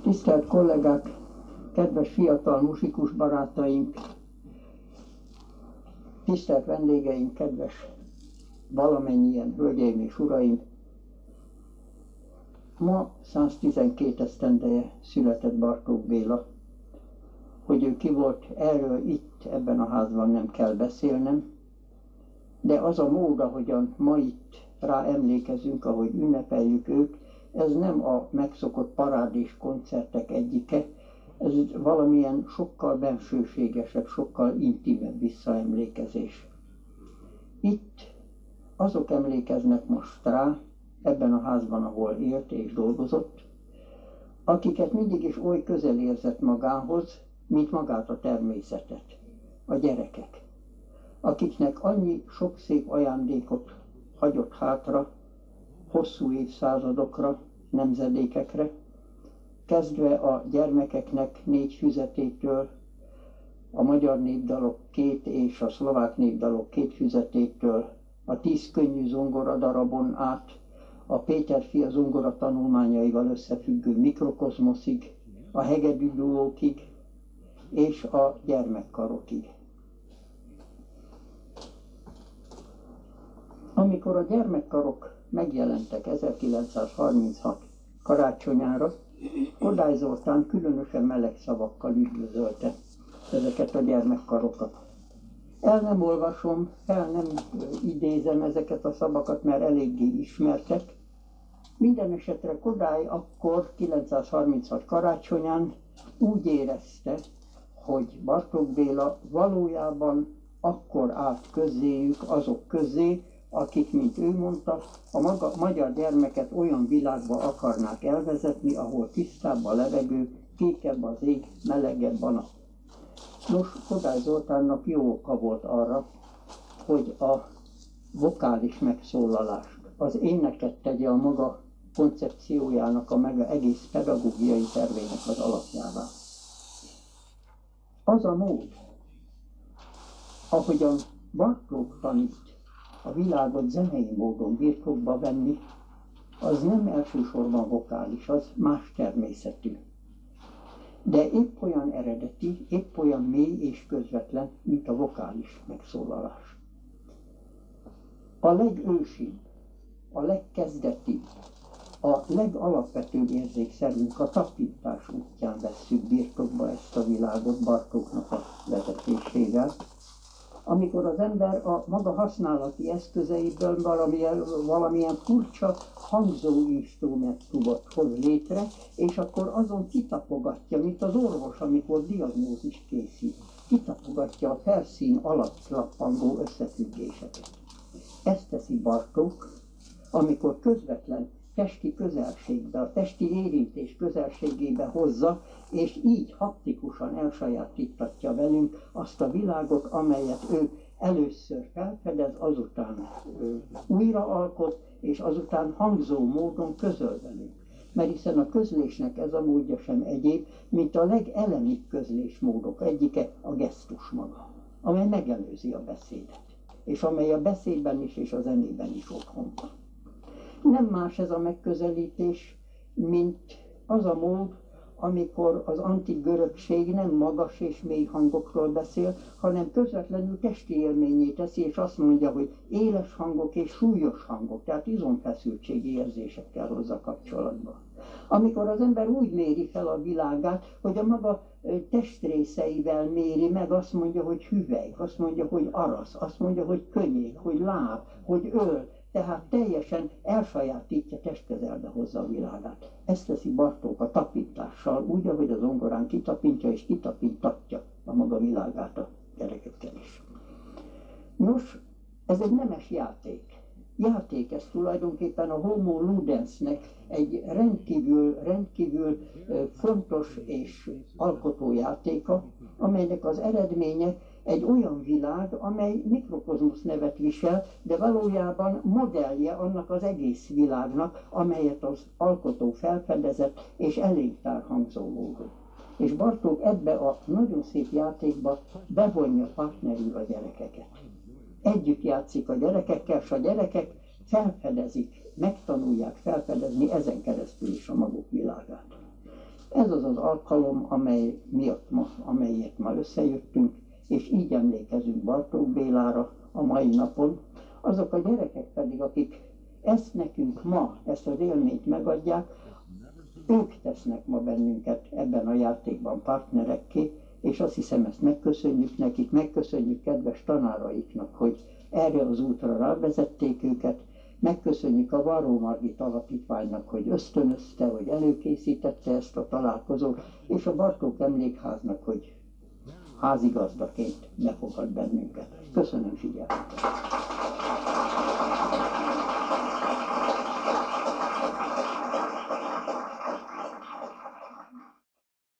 Tisztelt kollégák, kedves fiatal muzsikus barátaink, tisztelt vendégeink, kedves valamennyien hölgyeim és uraim! Ma 112 esztendeje született Bartók Béla. Hogy ő ki volt, erről itt ebben a házban nem kell beszélnem, de az a mód, ahogyan ma itt rá emlékezünk, ahogy ünnepeljük őt, ez nem a megszokott parádés koncertek egyike, ez valamilyen sokkal bensőségesebb, sokkal intimebb visszaemlékezés. Itt azok emlékeznek most rá, ebben a házban, ahol élt és dolgozott, akiket mindig is oly közel érzett magához, mint magát a természetet, a gyerekek, akiknek annyi sok szép ajándékot hagyott hátra, hosszú évszázadokra, nemzedékekre, kezdve a gyermekeknek 4 füzetétől, a magyar népdalok 2 és a szlovák népdalok 2 füzetétől, a 10 könnyű zongoradarabon át, a Péterfia zongora tanulmányaival összefüggő mikrokozmoszig, a hegedű duókig és a gyermekkarokig. Amikor a gyermekkarok megjelentek 1936 karácsonyára, Kodály Zoltán különösen meleg szavakkal üdvözölte ezeket a gyermekkarokat. El nem olvasom, el nem idézem ezeket a szavakat, mert eléggé ismertek. Minden esetre Kodály akkor 936 karácsonyán úgy érezte, hogy Bartók Béla valójában akkor állt közéjük, azok közé, akik, mint ő mondta, a magyar gyermeket olyan világba akarnák elvezetni, ahol tisztább a levegő, kékebb az ég, melegebb a nap. Nos, Kodály Zoltánnak jó oka volt arra, hogy a vokális megszólalást, az éneket tegye a maga koncepciójának, a maga egész pedagógiai tervének az alapjává. Az a mód, ahogyan Bartók tanít a világot zenei módon birtokba venni, az nem elsősorban vokális, az más természetű. De épp olyan eredeti, épp olyan mély és közvetlen, mint a vokális megszólalás. A legősibb, a legkezdetibb, a legalapvetőbb érzékszerünk a tapintás útján vesszük birtokba ezt a világot Bartóknak a vezetésével. Amikor az ember a maga használati eszközeiből valamilyen furcsa hangzóinstrumentumot hoz létre, és akkor azon kitapogatja, mint az orvos, amikor diagnózist készít, kitapogatja a felszín alatt lappangó összefüggéseket. Ezt teszi Bartók, amikor közvetlen testi közelségbe, a testi érintés közelségébe hozza, és így haptikusan elsajátítatja velünk azt a világot, amelyet ő először felfedez, azután újraalkot, és azután hangzó módon közöl velünk. Mert hiszen a közlésnek ez a módja sem egyéb, mint a legelemibb közlésmódok egyike a gesztus maga, amely megelőzi a beszédet, és amely a beszédben is és a zenében is otthon van. Nem más ez a megközelítés, mint az a mód, amikor az antik görögség nem magas és mély hangokról beszél, hanem közvetlenül testi élményé teszi, és azt mondja, hogy éles hangok és súlyos hangok, tehát izomfeszültségi érzésekkel hozza kapcsolatba. Amikor az ember úgy méri fel a világát, hogy a maga testrészeivel méri meg, azt mondja, hogy hüvelyk, azt mondja, hogy arasz, azt mondja, hogy könnyék, hogy láb, hogy öl, tehát teljesen elsajátítja, testközelbe hozza a világát. Ezt teszi Bartók a tapintással, úgy, ahogy az zongorán kitapintja és kitapintatja a maga világát a gyerekekkel is. Nos, ez egy nemes játék. Játék ez tulajdonképpen a homo ludensnek egy rendkívül fontos és alkotó játéka, amelynek az eredménye egy olyan világ, amely mikrokozmosz nevet visel, de valójában modellje annak az egész világnak, amelyet az alkotó felfedezett és elénk tár hangzó módon. És Bartók ebbe a nagyon szép játékba bevonja partnerül a gyerekeket. Együtt játszik a gyerekekkel, és a gyerekek felfedezik, megtanulják felfedezni ezen keresztül is a maguk világát. Ez az az alkalom, amelyért ma összejöttünk, és így emlékezünk Bartók Bélára a mai napon. Azok a gyerekek pedig, akik ezt nekünk ma, ezt az élményt megadják, ők tesznek ma bennünket ebben a játékban partnerekké, és azt hiszem, ezt megköszönjük nekik, megköszönjük kedves tanáraiknak, hogy erre az útra rávezették őket, megköszönjük a Varró Margit Alapítványnak, hogy ösztönözte, hogy előkészítette ezt a találkozót, és a Bartók Emlékháznak, hogy házigazdaként befogad bennünket. Köszönöm figyelmet!